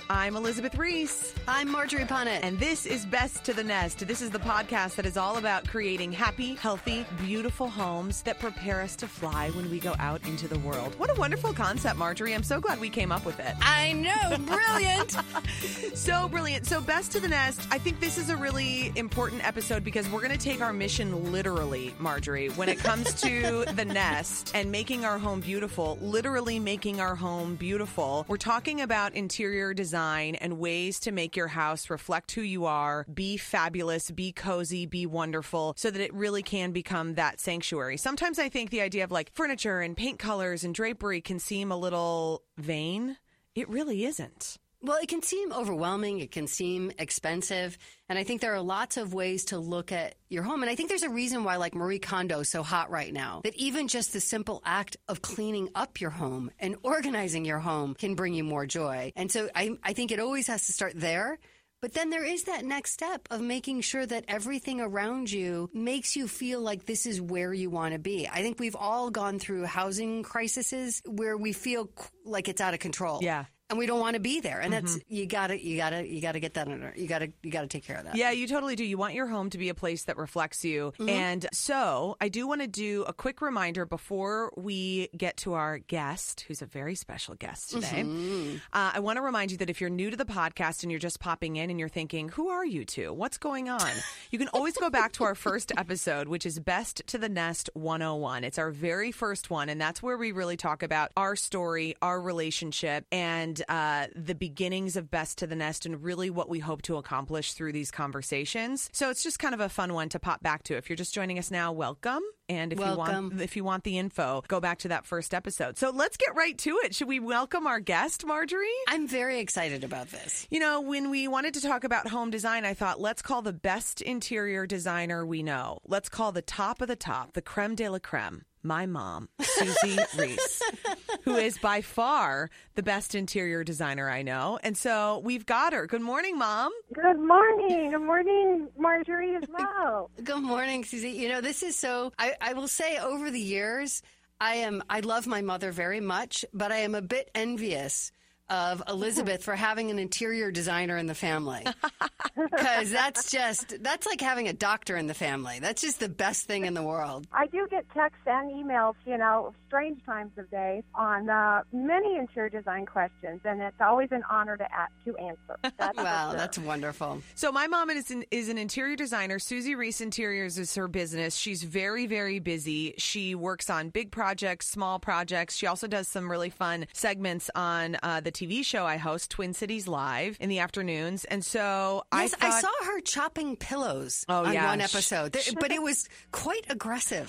I'm Elizabeth Reese. I'm Marjorie Punnett. And this is Best to the Nest. This is the podcast that is all about creating happy, healthy, beautiful homes that prepare us to fly when we go out into the world. What a wonderful concept, Marjorie. I'm so glad we came up with it. I know. Brilliant. So brilliant. So Best to the Nest, I think this is a really important episode because we're going to take our mission literally, Marjorie, when it comes to the nest and making our home beautiful, literally making our home beautiful. We're talking about interior design and ways to make your house reflect who you are, be fabulous, be cozy, be wonderful, so that it really can become that sanctuary. Sometimes I think the idea of like furniture and paint colors and drapery can seem a little vain. It really isn't. Well, it can seem overwhelming. It can seem expensive. And I think there are lots of ways to look at your home. And I think there's a reason why like Marie Kondo is so hot right now, that even just the simple act of cleaning up your home and organizing your home can bring you more joy. And so I think it always has to start there. But then there is that next step of making sure that everything around you makes you feel like this is where you want to be. I think we've all gone through housing crises where we feel like it's out of control. Yeah. And we don't want to be there. And that's, you gotta get that under, you gotta take care of that. Yeah, you totally do. You want your home to be a place that reflects you. And so I do want to do a quick reminder before we get to our guest, who's a very special guest today. I want to remind you that if you're new to the podcast and you're just popping in and you're thinking, who are you two? What's going on? You can always go back to our first episode, which is Best to the Nest 101. It's our very first one. And that's where we really talk about our story, our relationship, and the beginnings of Best to the Nest and really what we hope to accomplish through these conversations. So it's just kind of a fun one to pop back to. If you're just joining us now, welcome. And if you want the info, go back to that first episode. So let's get right to it. Should we welcome our guest, Marjorie? I'm very excited about this. You know, when we wanted to talk about home design, I thought, let's call the best interior designer we know. Let's call the top of the top, the creme de la creme, my mom, Susie Reese, who is by far the best interior designer I know. And so we've got her. Good morning, Mom. Good morning. Good morning, Marjorie, as well. Good morning, Susie. You know, this is so, I will say over the years, I love my mother very much, but I am a bit envious of Elizabeth for having an interior designer in the family. Because that's like having a doctor in the family. That's just the best thing in the world. I do get texts and emails, strange times of day on many interior design questions, and it's always an honor to answer. Wow, that's wonderful. So my mom is an interior designer. Susie Reese Interiors is her business. She's very, very busy. She works on big projects, small projects. She also does some really fun segments on the TV show I host, Twin Cities Live, in the afternoons. And so I saw her chopping pillows on one episode, but it was quite aggressive.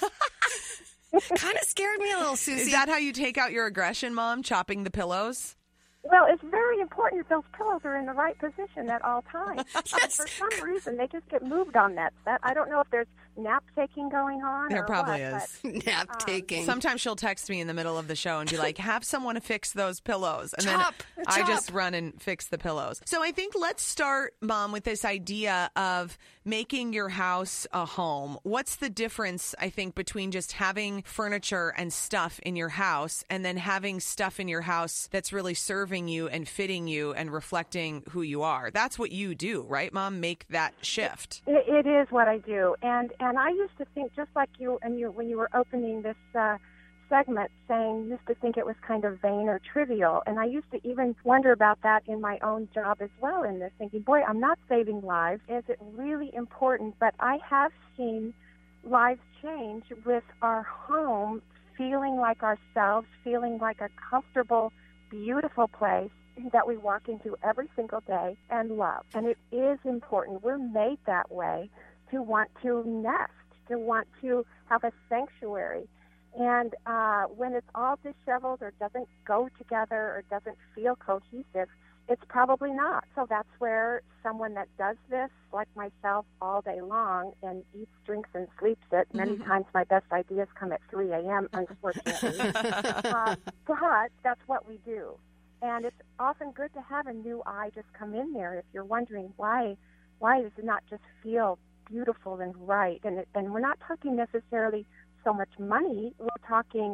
Kind of scared me a little, Susie. Is that how you take out your aggression, Mom, chopping the pillows? Well, it's very important that those pillows are in the right position at all times. Yes. For some reason, they just get moved on that set. I don't know if there's nap-taking going on. There probably what, is. Nap-taking. Sometimes she'll text me in the middle of the show and be like, have someone fix those pillows. And Chop. then I just run and fix the pillows. So I think let's start, Mom, with this idea of making your house a home. What's the difference, I think, between just having furniture and stuff in your house and then having stuff in your house that's really serving you and fitting you and reflecting who you are? That's what you do, right, Mom? Make that shift. It is what I do. And I used to think, just like you, when you were opening this segment, saying used to think it was kind of vain or trivial. And I used to even wonder about that in my own job as well, in this, thinking, boy, I'm not saving lives. Is it really important? But I have seen lives change with our home feeling like ourselves, feeling like a comfortable, beautiful place that we walk into every single day and love. And it is important. We're made that way to want to nest, to want to have a sanctuary. And when it's all disheveled or doesn't go together or doesn't feel cohesive, it's probably not. So that's where someone that does this, like myself, all day long and eats, drinks, and sleeps it. Many times my best ideas come at 3 a.m., unfortunately. But that's what we do. And it's often good to have a new eye just come in there if you're wondering why does it not just feel beautiful and right. And we're not talking necessarily so much money. We're talking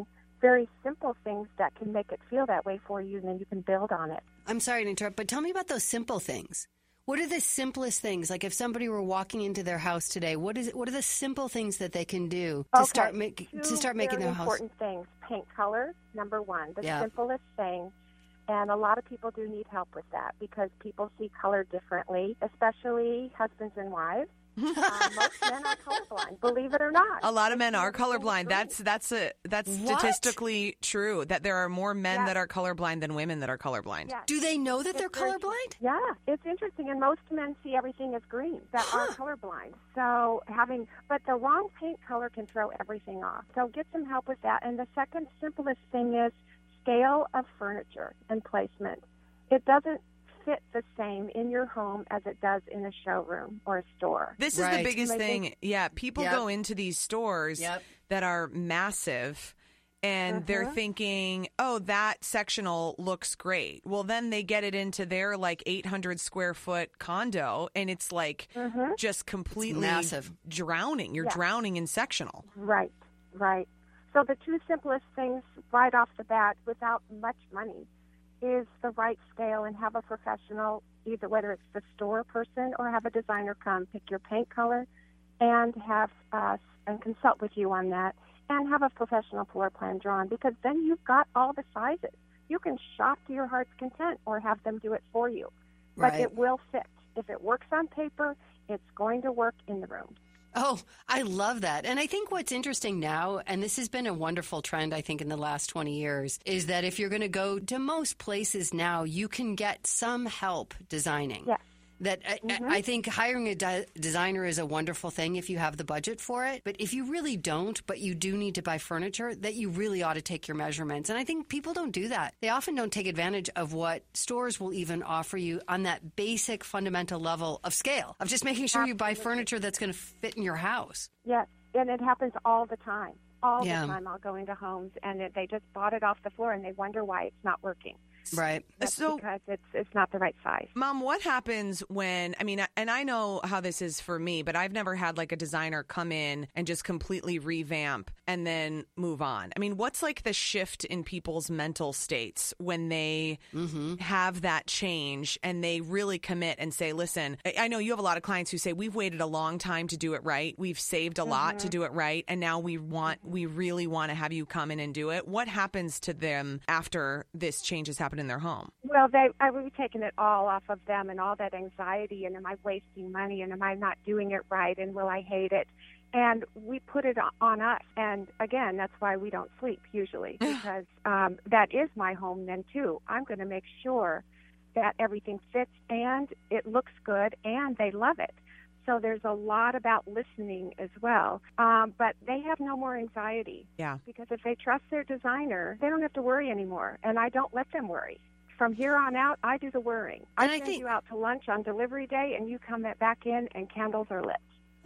very simple things that can make it feel that way for you, and then you can build on it. I'm sorry to interrupt, but tell me about those simple things. What are the simplest things? Like if somebody were walking into their house today, what are the simple things that they can do to start making their house? Important things. Paint color, number one, the Yeah. simplest thing. And a lot of people do need help with that because people see color differently, especially husbands and wives. Most men are colorblind, believe it or not. A lot of men are colorblind. That's What? statistically true, that there are more men Yeah. that are colorblind than women that are colorblind. Yeah. Do they know that they're It's very- colorblind? Yeah, it's interesting, and most men see everything as green that are colorblind. So but the wrong paint color can throw everything off. So get some help with that. And the second simplest thing is scale of furniture and placement. It doesn't fit the same in your home as it does in a showroom or a store. This is Right. the biggest thing. Yeah, people Yep. go into these stores Yep. that are massive and they're thinking, oh, that sectional looks great. Well, then they get it into their like 800 square foot condo and it's like just completely massive. drowning. You're Yeah. drowning in sectional. Right, right. So the two simplest things right off the bat without much money is the right scale and have a professional, either whether it's the store person or have a designer come pick your paint color and have and consult with you on that and have a professional floor plan drawn because then you've got all the sizes. You can shop to your heart's content or have them do it for you. But Right. it will fit. If it works on paper, it's going to work in the room. Oh, I love that. And I think what's interesting now, and this has been a wonderful trend, I think, in the last 20 years, is that if you're going to go to most places now, you can get some help designing. Yes. That I think hiring a designer is a wonderful thing if you have the budget for it. But if you really don't, but you do need to buy furniture, that you really ought to take your measurements. And I think people don't do that. They often don't take advantage of what stores will even offer you on that basic fundamental level of scale, of just making sure you buy furniture that's going to fit in your house. Yes, and it happens all the time. All Yeah. the time I'll go into homes and they just bought it off the floor and they wonder why it's not working. Right. That's So- because it's not the right size. Mom, what happens when, I mean, and I know how this is for me, but I've never had like a designer come in and just completely revamp and then move on. I mean, what's like the shift in people's mental states when they have that change and they really commit and say, listen, I know you have a lot of clients who say, we've waited a long time to do it right. We've saved a lot to do it right. And now we really want to have you come in and do it. What happens to them after this change has happened in their home? Well, we've taken it all off of them and all that anxiety and am I wasting money and am I not doing it right and will I hate it? And we put it on us. And again, that's why we don't sleep usually because that is my home then too. I'm going to make sure that everything fits and it looks good and they love it. So there's a lot about listening as well. But they have no more anxiety. Yeah. Because if they trust their designer, they don't have to worry anymore. And I don't let them worry. From here on out, I do the worrying. And I I send think- you out to lunch on delivery day, and you come back in, and candles are lit.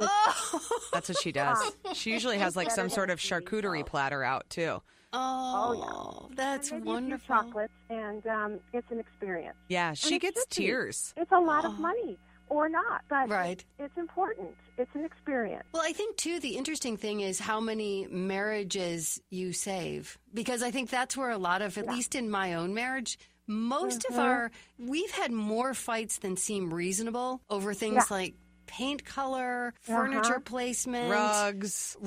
That's what she does. She usually has like some sort of charcuterie platter out too. Oh, that's And maybe a few wonderful. chocolates, and it's an experience. Yeah, she it gets should be. tears. It's a lot of money, or not, but Right. it's important. It's an experience. Well, I think, too, the interesting thing is how many marriages you save. Because I think that's where a lot of, at least in my own marriage, most of we've had more fights than seem reasonable over things like paint color, furniture placement, Rugs.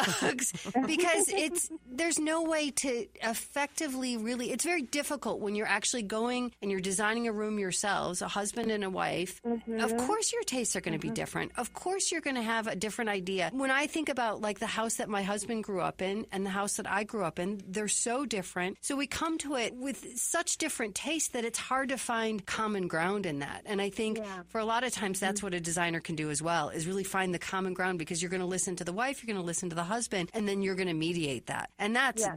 because there's no way to effectively really, it's very difficult when you're actually going and you're designing a room yourselves, a husband and a wife. Of course your tastes are going to be different. Of course you're going to have a different idea. When I think about like the house that my husband grew up in and the house that I grew up in, they're so different. So we come to it with such different tastes that it's hard to find common ground in that. And I think for a lot of times that's what a designer can do as well, is really find the common ground, because you're going to listen to the wife, you're going to listen to the husband, and then you're going to mediate that. And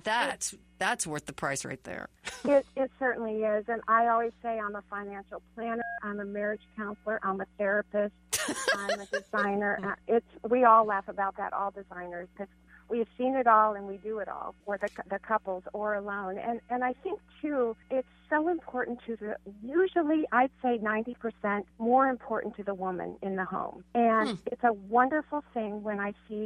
that's worth the price right there. It certainly is. And I always say I'm a financial planner, I'm a marriage counselor, I'm a therapist, I'm a designer. We all laugh about that, all designers, because we have seen it all and we do it all, or the couples or alone. And I think, too, it's so important usually I'd say 90% more important to the woman in the home. And it's a wonderful thing when I see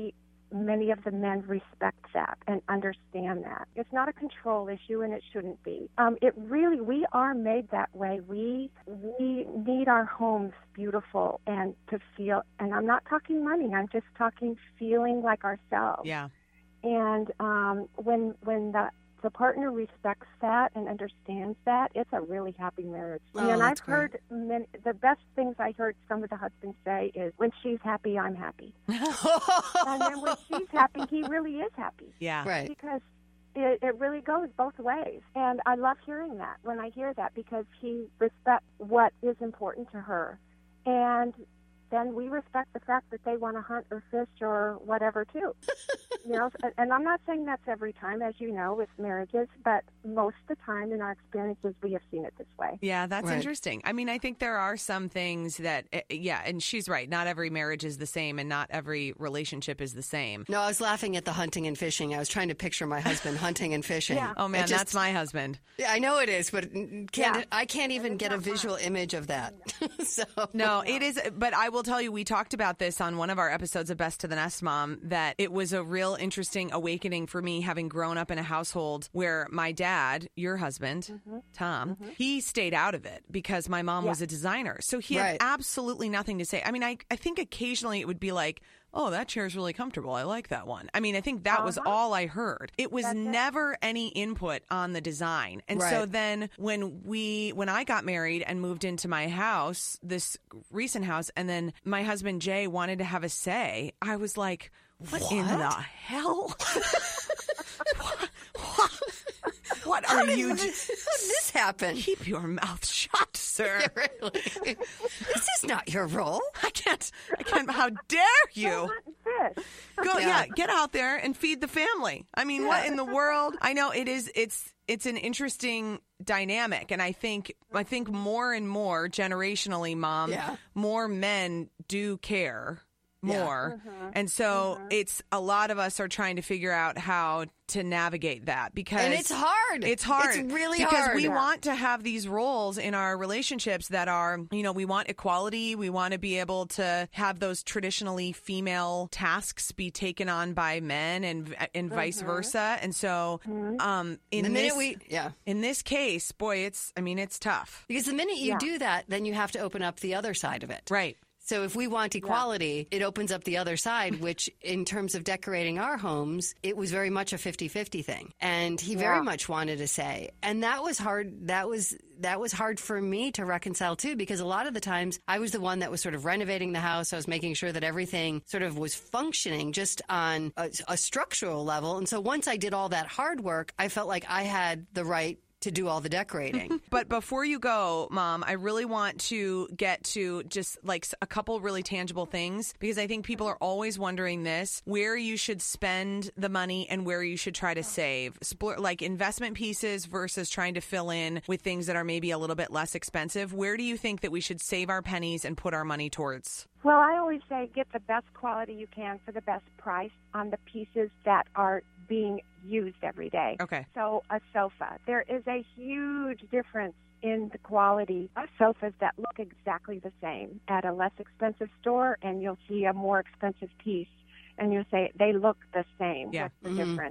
many of the men respect that and understand that. It's not a control issue, and it shouldn't be. We are made that way. We need our homes beautiful and to feel, and I'm not talking money, I'm just talking feeling like ourselves. Yeah. And when the partner respects that and understands that, it's a really happy marriage. Oh, and I've that's great. heard the best things I heard some of the husbands say is, when she's happy, I'm happy. And then when she's happy, he really is happy. Yeah. Right. Because it really goes both ways. And I love hearing that when I hear that, because he respects what is important to her. And then we respect the fact that they want to hunt or fish or whatever too. And I'm not saying that's every time, as you know, with marriages, but most of the time in our experiences, we have seen it this way. Yeah, that's Right. interesting. I mean, I think there are some things that, and she's right. Not every marriage is the same and not every relationship is the same. No, I was laughing at the hunting and fishing. I was trying to picture my husband hunting and fishing. Yeah. Oh, man, It just- that's my husband. Yeah, I know it is, but Yeah. I can't even get a visual image of that. So No, it is. But I will tell you, we talked about this on one of our episodes of Best to the Nest, Mom, that it was a real interesting awakening for me, having grown up in a household where my dad, your husband, Tom, he stayed out of it because my mom was a designer. So he had Right. absolutely nothing to say. I mean, I think occasionally it would be like, oh, that chair's really comfortable. I like that one. I mean, I think that was all I heard. It was never any input on the design. And so Right. then when I got married and moved into my house, this recent house, and then my husband Jay wanted to have a say, I was like, what? In the hell? What are you How did this happen? Keep your mouth shut, sir. Really? This is not your role. I can't. How dare you? Hunt and fish. Go, Yeah. get out there and feed the family. I mean, what in the world? I know it is. It's an interesting dynamic, and I think more and more generationally, Mom, more men do care more, and so it's a lot of us are trying to figure out how to navigate that, because And it's hard. It's hard. It's really because hard. we want to have these roles in our relationships that are, we want equality. We want to be able to have those traditionally female tasks be taken on by men and vice versa. And so, in this case, boy, it's tough. Because the minute you do that, then you have to open up the other side of it. Right. So if we want equality, it opens up the other side, which in terms of decorating our homes, it was very much a 50-50 thing. And he very much wanted to say. And that was hard. That was hard for me to reconcile too, because a lot of the times I was the one that was sort of renovating the house. I was making sure that everything sort of was functioning just on a structural level. And so once I did all that hard work, I felt like I had the right to do all the decorating. But before you go, Mom, I really want to get to just like a couple really tangible things, because I think people are always wondering this, where you should spend the money and where you should try to save, like investment pieces versus trying to fill in with things that are maybe a little bit less expensive. Where do you think that we should save our pennies and put our money towards? Well, I always say get the best quality you can for the best price on the pieces that are being used every day. Okay. So a sofa. There is a huge difference in the quality of sofas that look exactly the same at a less expensive store, and you'll see a more expensive piece, and you'll say they look the same. Yeah. What's the difference?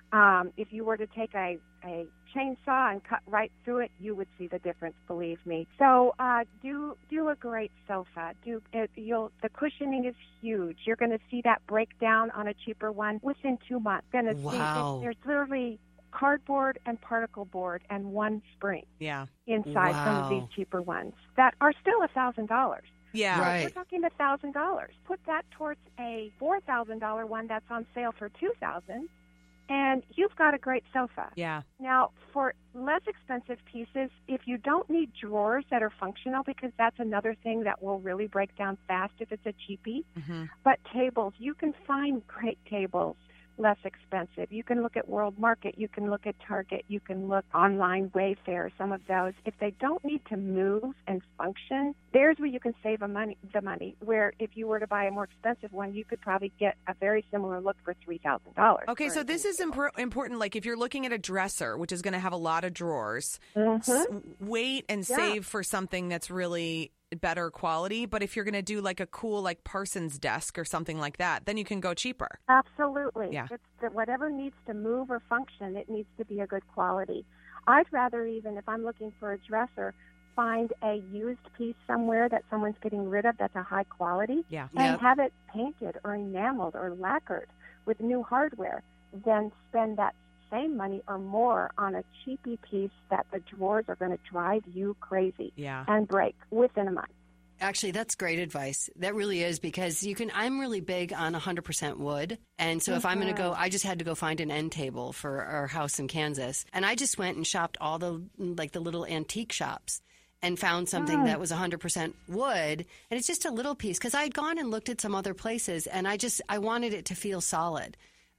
If you were to take a chainsaw and cut right through it, you would see the difference, believe me. So do a great sofa. The cushioning is huge. You're going to see that break down on a cheaper one within 2 months. Wow. There's literally cardboard and particle board and one spring inside some of these cheaper ones that are still $1,000. Yeah. Right. We're talking $1,000. Put that towards a $4,000 one that's on sale for $2,000. And you've got a great sofa. Yeah. Now, for less expensive pieces, if you don't need drawers that are functional, because that's another thing that will really break down fast if it's a cheapie, but tables, you can find great tables less expensive. You can look at World Market, you can look at Target, you can look online, Wayfair, some of those. If they don't need to move and function, there's where you can save the money, where if you were to buy a more expensive one, you could probably get a very similar look for $3,000. Okay, so this is important. Like if you're looking at a dresser, which is going to have a lot of drawers, wait and save for something that's really better quality. But if you're going to do like a cool like Parsons desk or something like that, then you can go cheaper. Absolutely. Yeah. It's that whatever needs to move or function, it needs to be a good quality. I'd rather, even if I'm looking for a dresser, find a used piece somewhere that someone's getting rid of that's a high quality, Yeah. and have it painted or enameled or lacquered with new hardware, than spend that same money or more on a cheapy piece that the drawers are going to drive you crazy and break within a month. Actually, that's great advice. That really is, because I'm really big on 100% wood. And so if I'm going to go, I just had to go find an end table for our house in Kansas. And I just went and shopped all the little antique shops and found something that was 100% wood. And it's just a little piece, because I had gone and looked at some other places, and I wanted it to feel solid.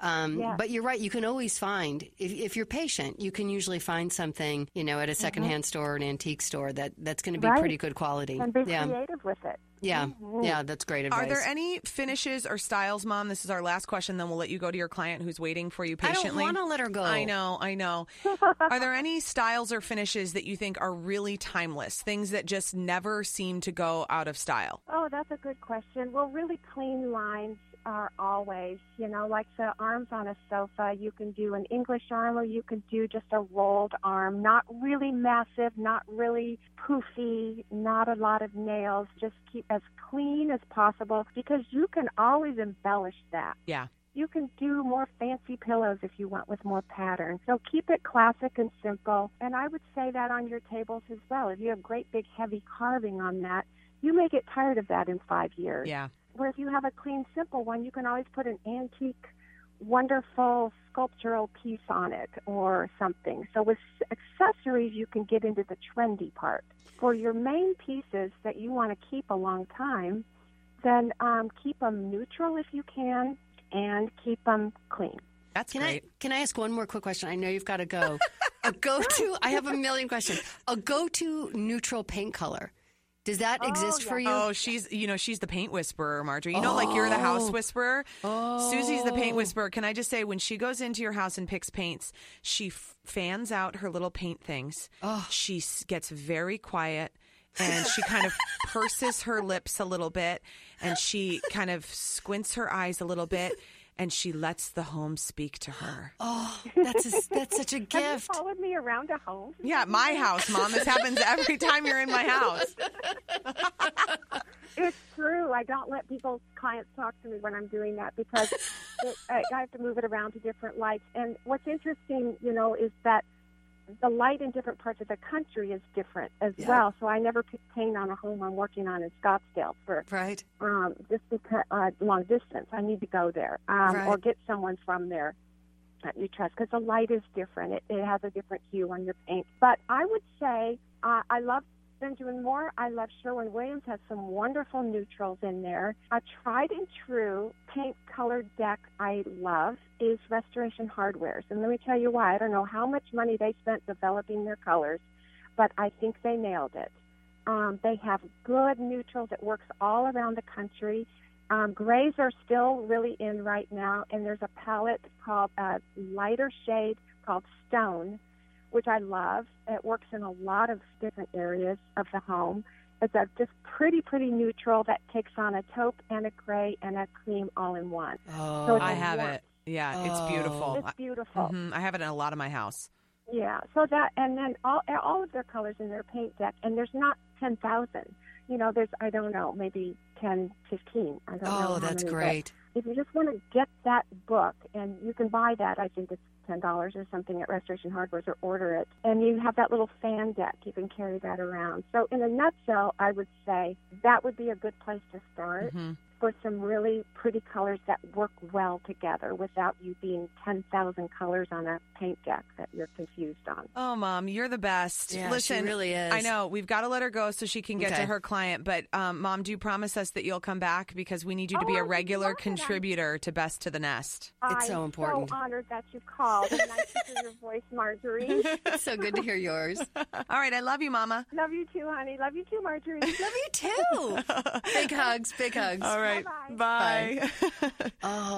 But you're right. You can always find, if you're patient, you can usually find something, at a secondhand store or an antique store that's going to be pretty good quality. And be creative with it. Yeah. Yeah, that's great advice. Are there any finishes or styles, Mom? This is our last question, then we'll let you go to your client who's waiting for you patiently. I don't want to let her go. I know. Are there any styles or finishes that you think are really timeless, things that just never seem to go out of style? Oh, that's a good question. Well, really clean lines are always, like the arms on a sofa. You can do an English arm, or you can do just a rolled arm. Not really massive, not really poofy, not a lot of nails. Just keep as clean as possible, because you can always embellish that. Yeah. You can do more fancy pillows if you want, with more pattern. So keep it classic and simple. And I would say that on your tables as well. If you have great big heavy carving on that, you may get tired of that in 5 years. Yeah. Where if you have a clean, simple one, you can always put an antique, wonderful sculptural piece on it or something. So with accessories, you can get into the trendy part. For your main pieces that you want to keep a long time, then keep them neutral if you can, and keep them clean. That's great. Can I ask one more quick question? I know you've got to go. I have a million questions. A go-to neutral paint color. Does that exist for you? Oh, she's the paint whisperer, Marjorie. Like you're the house whisperer. Susie's the paint whisperer. Can I just say, when she goes into your house and picks paints, she fans out her little paint things. She gets very quiet, and she kind of purses her lips a little bit, and she kind of squints her eyes a little bit, and she lets the home speak to her. Oh, that's such a gift. Have you followed me around a home? Yeah, my house, Mom. This happens every time you're in my house. It's true. I don't let clients talk to me when I'm doing that, because I have to move it around to different lights. And what's interesting, is that the light in different parts of the country is different as well. So I never paint on a home I'm working on in Scottsdale for just because long distance. I need to go there or get someone from there that you trust, because the light is different. It has a different hue on your paint. But I would say I love Benjamin Moore. I love Sherwin-Williams, has some wonderful neutrals in there. A tried and true paint colored deck I love is Restoration Hardware's. And let me tell you why. I don't know how much money they spent developing their colors, but I think they nailed it. They have good neutrals. It works all around the country. Grays are still really in right now, and there's a palette called lighter shade called Stone, which I love. It works in a lot of different areas of the home. It's a just pretty neutral that takes on a taupe and a gray and a cream all in one. Oh, so I have it. Yeah, it's beautiful. It's beautiful. I have it in a lot of my house. Yeah, so that, and then all of their colors in their paint deck, and there's not 10,000. There's, I don't know, maybe 10, 15. I don't know. Oh, that's great. If you just want to get that book, and you can buy that, I think it's $10 or something at Restoration Hardware, or order it. And you have that little fan deck. You can carry that around. So in a nutshell, I would say that would be a good place to start. For some really pretty colors that work well together without you being 10,000 colors on a paint deck that you're confused on. Oh, Mom, you're the best. Yeah, Listen, she really is. I know. We've got to let her go so she can get to her client. But, Mom, do you promise us that you'll come back? Because we need you to be a regular contributor to Best to the Nest. It's so important. I'm so honored that you called. Nice to hear your voice, Marjorie. It's so good to hear yours. All right. I love you, Mama. Love you too, honey. Love you too, Marjorie. Love you too. Big hugs. Big hugs. All right. Bye. Oh, I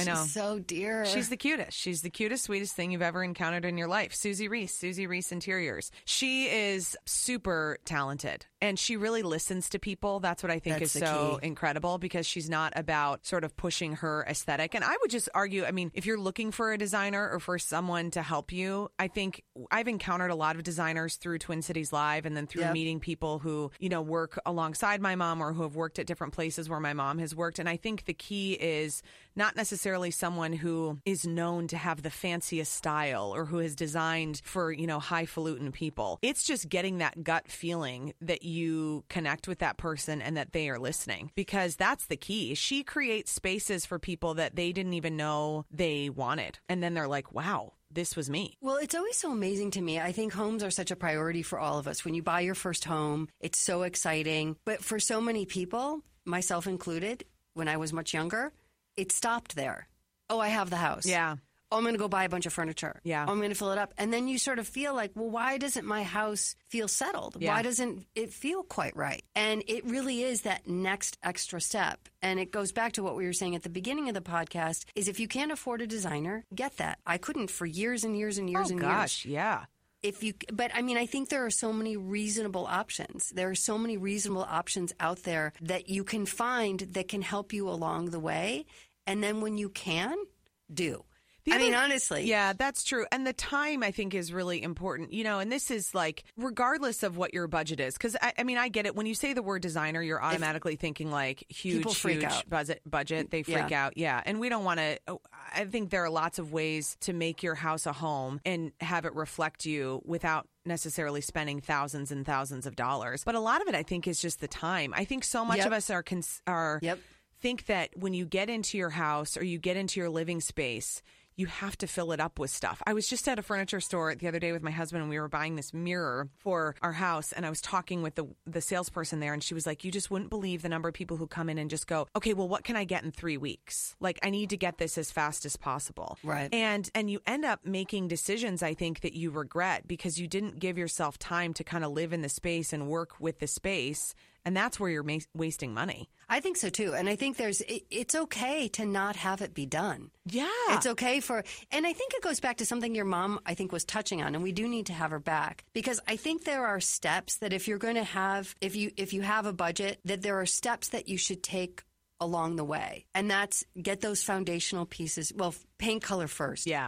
know. She's so dear. She's the cutest. She's the cutest, sweetest thing you've ever encountered in your life. Susie Reese Interiors. She is super talented and she really listens to people. That's what I think is so incredible, because she's not about sort of pushing her aesthetic. And I would just argue, I mean, if you're looking for a designer or for someone to help you, I think I've encountered a lot of designers through Twin Cities Live and then through meeting people who, you know, work alongside my mom or who have worked at different places where my mom has worked. And I think the key is not necessarily someone who is known to have the fanciest style or who has designed for, you know, highfalutin people. It's just getting that gut feeling that you connect with that person and that they are listening, because that's the key. She creates spaces for people that they didn't even know they wanted. And then they're like, wow, this was me. Well, it's always so amazing to me. I think homes are such a priority for all of us. When you buy your first home, it's so exciting. But for so many people, myself included, when I was much younger, it stopped there. Oh, I have the house. Yeah. Oh, I'm going to go buy a bunch of furniture. Yeah. Oh, I'm going to fill it up. And then you sort of feel like, well, why doesn't my house feel settled? Yeah. Why doesn't it feel quite right? And it really is that next extra step. And it goes back to what we were saying at the beginning of the podcast, is if you can't afford a designer, get that. I couldn't for years and years and years and years. Oh, gosh, yeah. But I mean, I think there are so many reasonable options. There are so many reasonable options out there that you can find that can help you along the way. And then when you can, do. I mean, honestly. Yeah, that's true. And the time, I think, is really important. You know, and this is like, regardless of what your budget is, because, I mean, I get it. When you say the word designer, you're automatically thinking like huge budget. They freak out. Yeah. And we don't want to, I think there are lots of ways to make your house a home and have it reflect you without necessarily spending thousands and thousands of dollars. But a lot of it, I think, is just the time. I think so much of us are think that when you get into your house or you get into your living space, you have to fill it up with stuff. I was just at a furniture store the other day with my husband, and we were buying this mirror for our house. And I was talking with the salesperson there, and she was like, you just wouldn't believe the number of people who come in and just go, okay, well, what can I get in 3 weeks? Like, I need to get this as fast as possible. Right. And you end up making decisions, I think, that you regret because you didn't give yourself time to kind of live in the space and work with the space. And that's where you're wasting money. I think so, too. And I think it's okay to not have it be done. Yeah. It's okay and I think it goes back to something your mom, I think, was touching on, and we do need to have her back. Because I think there are steps that if you're going to have, if you have a budget, that there are steps that you should take along the way. And that's get those foundational pieces. Well, paint color first. Yeah.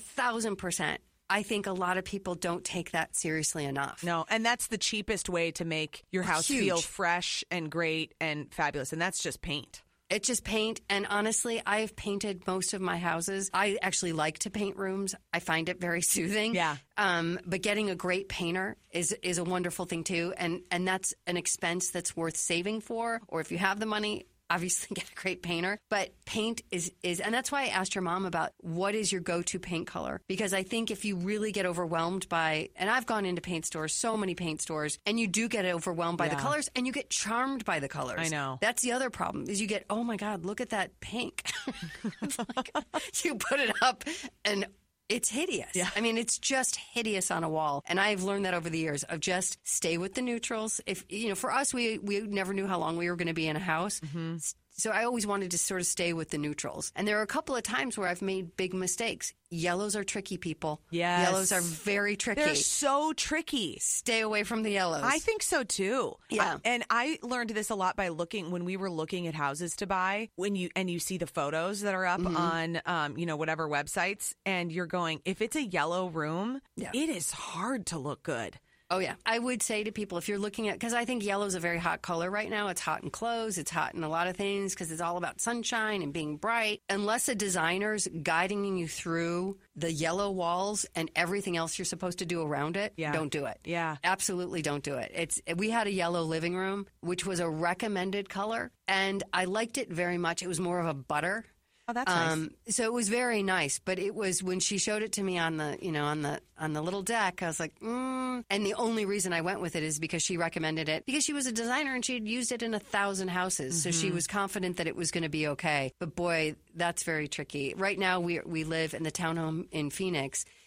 1,000%. I think a lot of people don't take that seriously enough. No, and that's the cheapest way to make your house feel fresh and great and fabulous, and that's just paint. It's just paint, and honestly, I've painted most of my houses. I actually like to paint rooms. I find it very soothing. Yeah. But getting a great painter is a wonderful thing, too, and that's an expense that's worth saving for, or if you have the money, obviously get a great painter, but paint is, and that's why I asked your mom about what is your go-to paint color, because I think if you really get overwhelmed by, and I've gone into paint stores, so many paint stores, and you do get overwhelmed by the colors, and you get charmed by the colors. I know. That's the other problem, is you get, oh my God, look at that pink. It's like, you put it up and it's hideous. Yeah. I mean, it's just hideous on a wall. And I've learned that over the years of just stay with the neutrals. If, you know, for us, we never knew how long we were going to be in a house. Mm-hmm. So I always wanted to sort of stay with the neutrals. And there are a couple of times where I've made big mistakes. Yellows are tricky, people. Yes. Yellows are very tricky. They're so tricky. Stay away from the yellows. I think so, too. Yeah. And I learned this a lot by when we were looking at houses to buy, you see the photos that are up on, whatever websites, and you're going, if it's a yellow room, it is hard to look good. Oh, yeah. I would say to people, if you're looking at, because I think yellow is a very hot color right now. It's hot in clothes. It's hot in a lot of things because it's all about sunshine and being bright. Unless a designer's guiding you through the yellow walls and everything else you're supposed to do around it, don't do it. Yeah. Absolutely don't do it. We had a yellow living room, which was a recommended color, and I liked it very much. It was more of a butter. Oh, that's nice. So it was very nice, but it was when she showed it to me on the little deck, I was like, And the only reason I went with it is because she recommended it, because she was a designer and she had used it in 1,000 houses, so she was confident that it was going to be okay. But boy, that's very tricky. Right now, we live in the townhome in Phoenix.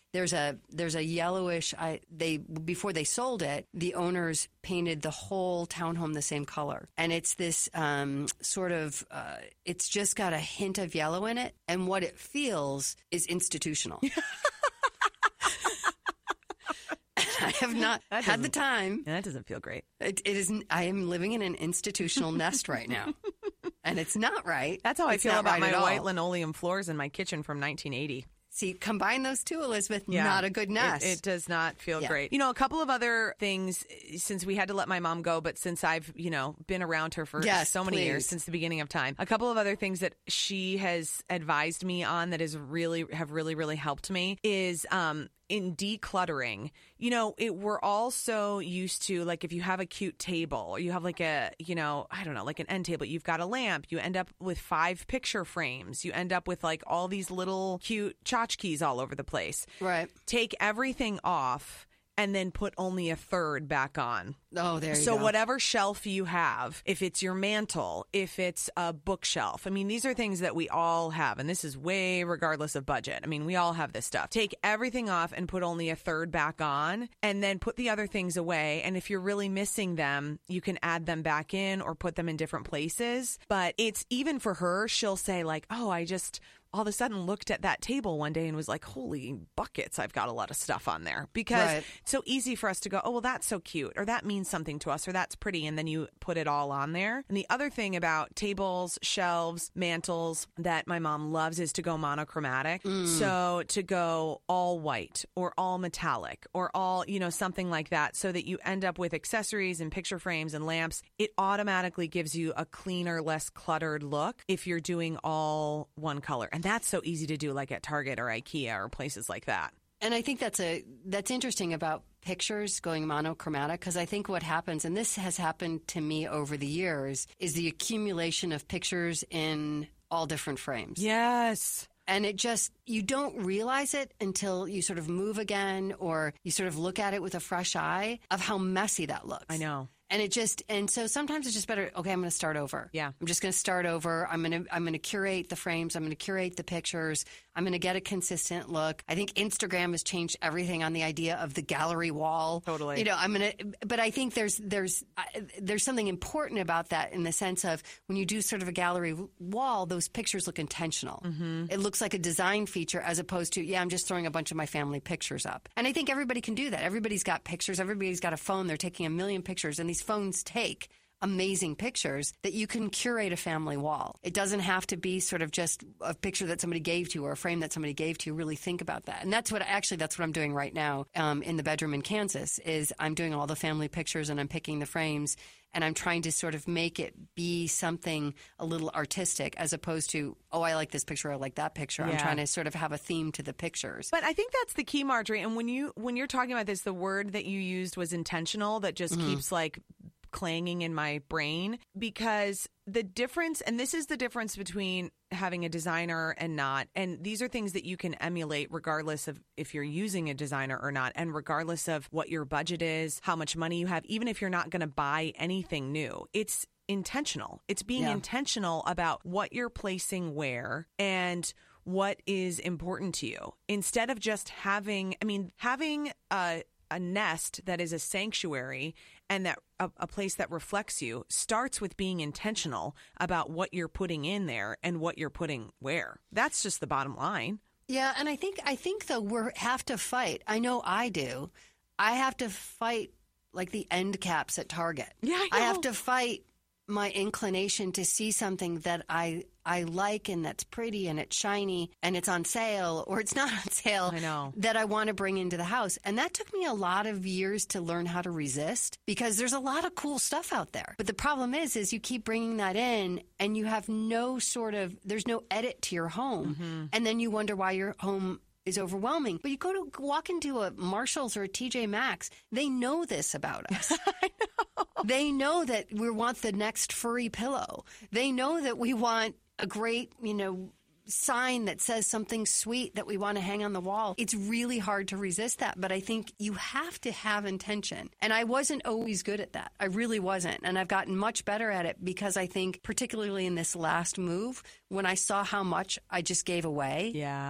there's a yellowish, before they sold it, the owners painted the whole townhome the same color. And it's this it's just got a hint of yellow in it. And what it feels is institutional. I have not had the time. That doesn't feel great. It is. I am living in an institutional nest right now. And it's not right. That's how I feel about my white linoleum floors in my kitchen from 1980. See, combine those two, Elizabeth, not a good nest. It does not feel great. A couple of other things, since we had to let my mom go, but since I've, been around her for so many years, since the beginning of time, a couple of other things that she has advised me on that have really helped me is in decluttering. We're all so used to, like, if you have a cute table or you have like a, I don't know, like an end table, you've got a lamp, you end up with 5 picture frames, you end up with like all these little cute tchotchkes all over the place. Right. Take everything off and then put only a third back on. Oh, there you go. So whatever shelf you have, if it's your mantle, if it's a bookshelf, these are things that we all have, and this is way regardless of budget. We all have this stuff. Take everything off and put only a third back on, and then put the other things away. And if you're really missing them, you can add them back in or put them in different places. But it's even for her, she'll say like, oh, I just all of a sudden looked at that table one day and was like, holy buckets, I've got a lot of stuff on there. Because it's so easy for us to go, oh, well, that's so cute, or that means something to us, or that's pretty, and then you put it all on there. And the other thing about tables, shelves, mantles that my mom loves is to go monochromatic. So to go all white or all metallic or all, something like that, so that you end up with accessories and picture frames and lamps. It automatically gives you a cleaner, less cluttered look if you're doing all one color. And that's so easy to do, like at Target or IKEA or places like that. And I think that's interesting about pictures going monochromatic, because I think what happens, and this has happened to me over the years, is the accumulation of pictures in all different frames. Yes. And you don't realize it until you sort of move again, or you sort of look at it with a fresh eye of how messy that looks. I know. And so sometimes it's just better, okay, I'm going to start over. Yeah. I'm just going to start over. I'm going to curate the frames. I'm going to curate the pictures. I'm going to get a consistent look. I think Instagram has changed everything on the idea of the gallery wall. Totally. But I think there's something important about that, in the sense of when you do sort of a gallery wall, those pictures look intentional. Mm-hmm. It looks like a design feature, as opposed to, I'm just throwing a bunch of my family pictures up. And I think everybody can do that. Everybody's got pictures. Everybody's got a phone. They're taking a million pictures, and these phones take amazing pictures that you can curate a family wall. It doesn't have to be sort of just a picture that somebody gave to you or a frame that somebody gave to you. Really think about that. And that's what I'm doing right now in the bedroom in Kansas, is I'm doing all the family pictures and I'm picking the frames, and I'm trying to sort of make it be something a little artistic, as opposed to, oh, I like this picture, I like that picture. Yeah. I'm trying to sort of have a theme to the pictures. But I think that's the key, Marjorie. And when you're talking about this, the word that you used was intentional. That just keeps like clanging in my brain, because the difference, and this is the difference between having a designer and not, and these are things that you can emulate regardless of if you're using a designer or not, and regardless of what your budget is, how much money you have, even if you're not going to buy anything new. It's intentional. It's being intentional about what you're placing where and what is important to you, instead of just having a nest that is a sanctuary and that a place that reflects you starts with being intentional about what you're putting in there and what you're putting where. That's just the bottom line. Yeah, and I think though we have to fight. I know I do. I have to fight like the end caps at Target. Yeah, I have to fight my inclination to see something that I like and that's pretty and it's shiny and it's on sale or it's not on sale. I know. That I want to bring into the house. And that took me a lot of years to learn how to resist, because there's a lot of cool stuff out there. But the problem is you keep bringing that in and you have there's no edit to your home. Mm-hmm. And then you wonder why your home is overwhelming. But you walk into a Marshall's or a TJ Maxx, they know this about us. I know. They know that we want the next furry pillow. They know that we want a great, sign that says something sweet that we want to hang on the wall. It's really hard to resist that, but I think you have to have intention. And I wasn't always good at that. I really wasn't. And I've gotten much better at it, because I think particularly in this last move, when I saw how much I just gave away. Yeah.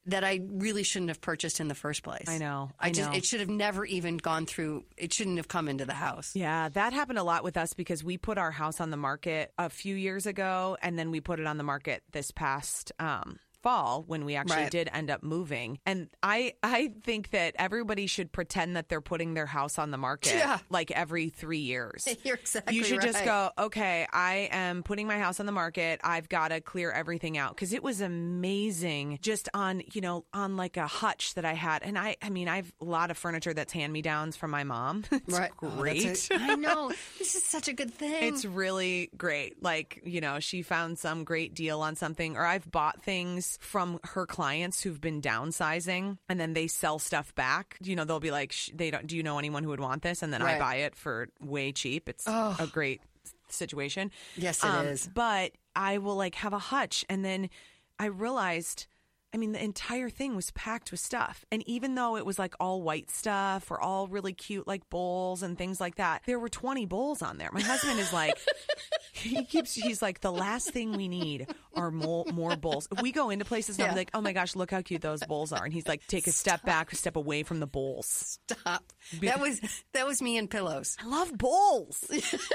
that I really shouldn't have purchased in the first place. I know. It should have never even gone through. It shouldn't have come into the house. Yeah, that happened a lot with us because we put our house on the market a few years ago, and then we put it on the market this past fall when we actually did end up moving. And I think that everybody should pretend that they're putting their house on the market like every 3 years. You're exactly You should right. just go, okay, I am putting my house on the market. I've got to clear everything out. Because it was amazing just on like a hutch that I had. And I mean, I have a lot of furniture that's hand-me-downs from my mom. It's great. I know. This is such a good thing. It's really great. Like, she found some great deal on something, or I've bought things from her clients who've been downsizing and then they sell stuff back. They'll be like, do you know anyone who would want this? And then I buy it for way cheap. It's a great situation. Yes, it is. But I will like have a hutch. And then I realized, the entire thing was packed with stuff. And even though it was like all white stuff or all really cute like bowls and things like that, there were 20 bowls on there. My husband is like, he's like, the last thing we need are more bowls. If we go into places and I'll be like, oh my gosh, look how cute those bowls are. And he's like, take a step back, a step away from the bowls. Stop. That was me and pillows. I love bowls.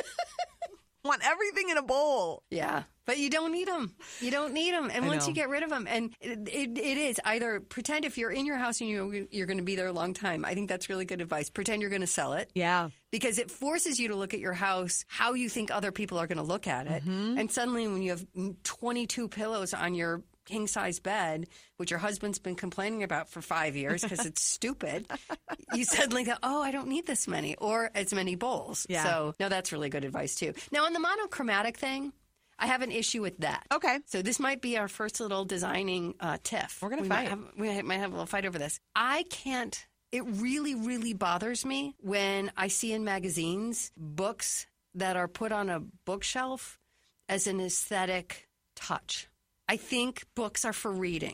Want everything in a bowl. Yeah. But you don't need them. You don't need them. And once you get rid of them, and it is either pretend if you're in your house and you're going to be there a long time. I think that's really good advice. Pretend you're going to sell it. Yeah. Because it forces you to look at your house how you think other people are going to look at it. Mm-hmm. And suddenly when you have 22 pillows on your king-size bed, which your husband's been complaining about for 5 years because it's stupid, you suddenly go, oh, I don't need this many or as many bowls. Yeah. So, no, that's really good advice, too. Now, on the monochromatic thing, I have an issue with that. Okay. So this might be our first little designing tiff. We're going to fight. We might have a little fight over this. I can't. It really, really bothers me when I see in magazines books that are put on a bookshelf as an aesthetic touch. I think books are for reading,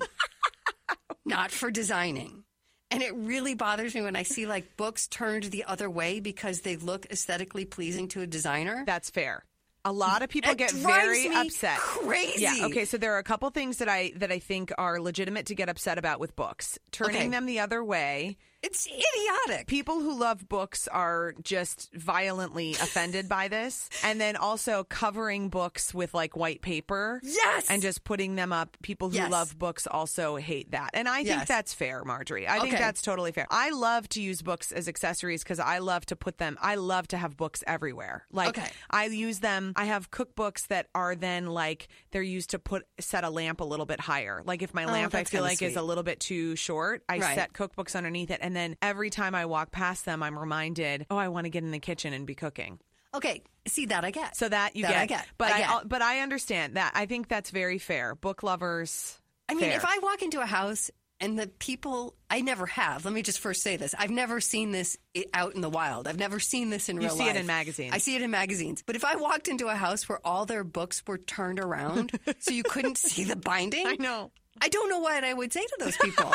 not for designing. And it really bothers me when I see like books turned the other way because they look aesthetically pleasing to a designer. That's fair. A lot of people get very upset. Crazy. Yeah. Okay. So there are a couple things that I think are legitimate to get upset about with books. Turning them the other way. It's idiotic. People who love books are just violently offended by this. And then also covering books with like white paper. Yes. And just putting them up. People who love books also hate that. And I think that's fair, Marjorie. I think that's totally fair. I love to use books as accessories because I love to have books everywhere. Like I use them. I have cookbooks that are then like they're used to set a lamp a little bit higher. Like if my lamp I feel like is a little bit too short, I set cookbooks underneath it. And then every time I walk past them, I'm reminded, I want to get in the kitchen and be cooking. Okay. See, that I get. So that get. I get. But I understand that. I think that's very fair. Book lovers. I mean, if I walk into a house and the people, I never have. Let me just first say this. I've never seen this out in the wild. I've never seen this in real life. You see it in magazines. I see it in magazines. But if I walked into a house where all their books were turned around so you couldn't see the binding. I know. I don't know what I would say to those people.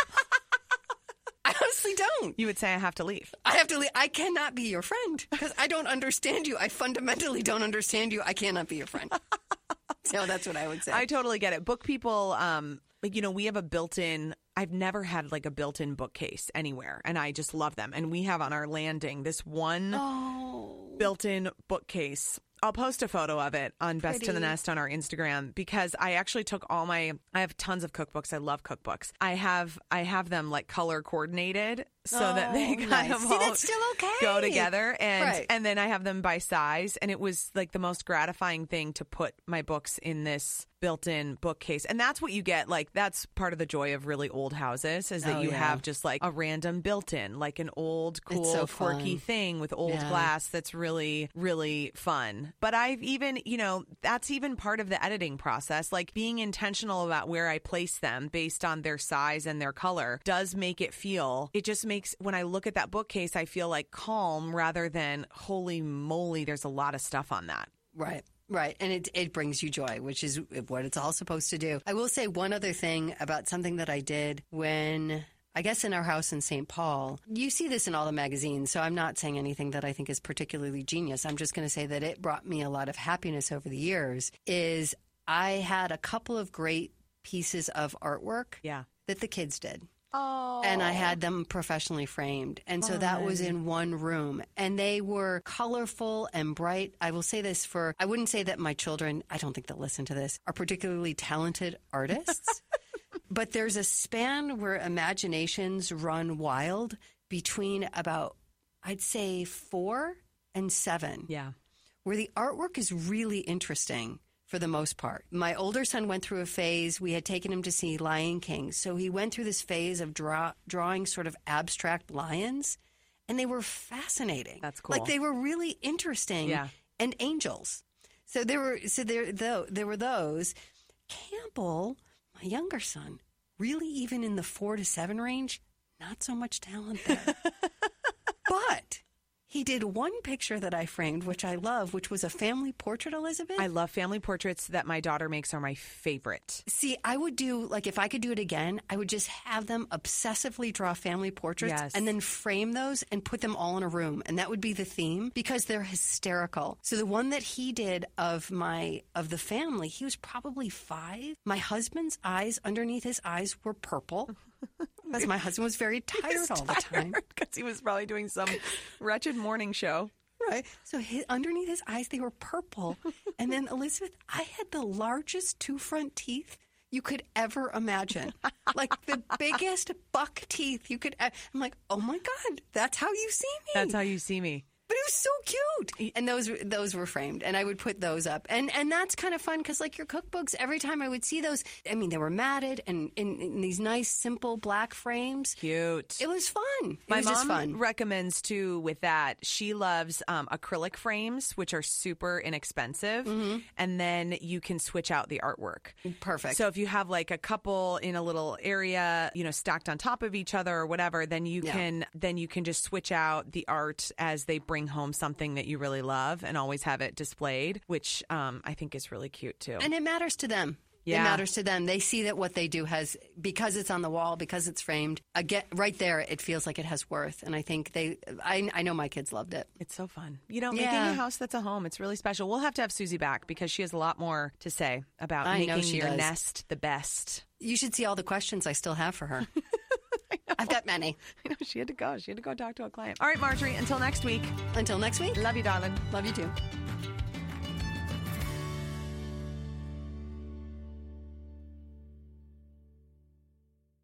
I honestly don't. You would say I have to leave. I have to leave. I cannot be your friend because I don't understand you. I fundamentally don't understand you. I cannot be your friend. So that's what I would say. I totally get it. Book people, we have a built-in, I've never had like a built-in bookcase anywhere, and I just love them. And we have on our landing this one built-in bookcase. I'll post a photo of it on Best to the Nest on our Instagram because I actually took I have tons of cookbooks. I love cookbooks. I have them like color coordinated so that they kind of all that's still okay. go together. And then I have them by size. And it was like the most gratifying thing to put my books in this built-in bookcase. And that's what you get. Like that's part of the joy of really old houses is that you have just like a random built-in, like an old, cool, quirky thing with old glass that's really, really fun. But I've even, that's even part of the editing process. Like being intentional about where I place them based on their size and their color does make it just makes, when I look at that bookcase, I feel like calm rather than holy moly, there's a lot of stuff on that. Right. Right. And it brings you joy, which is what it's all supposed to do. I will say one other thing about something that I did when, I guess in our house in St. Paul. You see this in all the magazines, so I'm not saying anything that I think is particularly genius. I'm just going to say that it brought me a lot of happiness over the years, is I had a couple of great pieces of artwork that the kids did. Oh. And I had them professionally framed. And so that was in one room. And they were colorful and bright. I will say this I wouldn't say that my children, I don't think they'll listen to this, are particularly talented artists. But there's a span where imaginations run wild between about, I'd say, 4 and 7. Yeah. Where the artwork is really interesting. For the most part. My older son went through a phase. We had taken him to see Lion King. So he went through this phase of drawing sort of abstract lions, and they were fascinating. That's cool. Like they were really interesting. Yeah. And angels. So there were those. Campbell, my younger son, really even in the 4 to 7 range, not so much talent there. But he did one picture that I framed, which I love, which was a family portrait, Elizabeth. I love family portraits that my daughter makes are my favorite. See, I would do, like, if I could do it again, I would just have them obsessively draw family portraits and then frame those and put them all in a room. And that would be the theme because they're hysterical. So the one that he did of the family, he was probably 5. My husband's eyes, underneath his eyes, were purple. Because my husband was very tired all the time. Because he was probably doing some wretched morning show. Right. So underneath his eyes, they were purple. And then, Elizabeth, I had the largest 2 front teeth you could ever imagine. Like the biggest buck teeth you could. I'm like, oh my God, that's how you see me. That's how you see me. But it was so cute. And those were framed. And I would put those up. And that's kind of fun because, like, your cookbooks, every time I would see those, I mean, they were matted and in these nice, simple black frames. Cute. It was fun. It My was mom just fun. recommends, too, with that, she loves acrylic frames, which are super inexpensive. Mm-hmm. And then you can switch out the artwork. Perfect. So if you have, like, a couple in a little area, stacked on top of each other or whatever, then you can just switch out the art as they bring home something that you really love and always have it displayed, which I think is really cute too. And it matters to them. Yeah. It matters to them. They see that what they do has, because it's on the wall, because it's framed, again, right there, it feels like it has worth. And I think I know my kids loved it. It's so fun. Making a house that's a home, it's really special. We'll have to have Susie back because she has a lot more to say about making your nest the best. You should see all the questions I still have for her. I've got many. I know, she had to go. She had to go talk to a client. All right, Marjorie, until next week. Until next week. Love you, darling. Love you too.